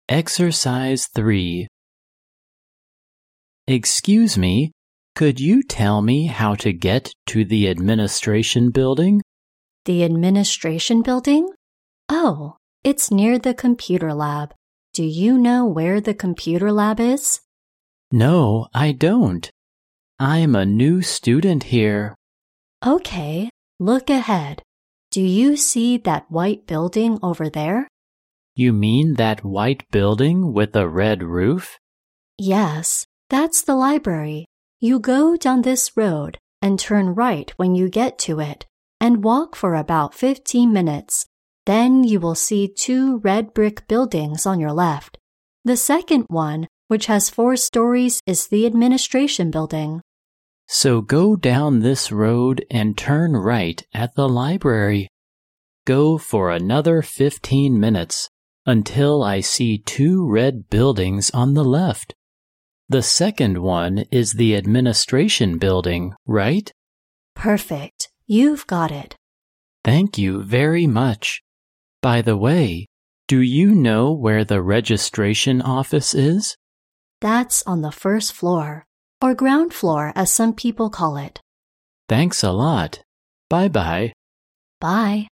Exercise 3. Excuse me, could you tell me how to get to the administration building? The administration building? Oh, it's near the computer lab. Do you know where the computer lab is? No, I don't. I'm a new student here. Okay, look ahead. Do you see that white building over there? You mean that white building with a red roof? Yes, that's the library. You go down this road and turn right when you get to it and walk for about 15 minutes. Then you will see 2 red brick buildings on your left. The second one, which has 4 stories, is the administration building. So go down this road and turn right at the library. Go for another 15 minutes until I see 2 red buildings on the left. The second one is the administration building, right? Perfect. You've got it. Thank you very much. By the way, do you know where the registration office is? That's on the first floor, or ground floor as some people call it. Thanks a lot. Bye-bye. Bye.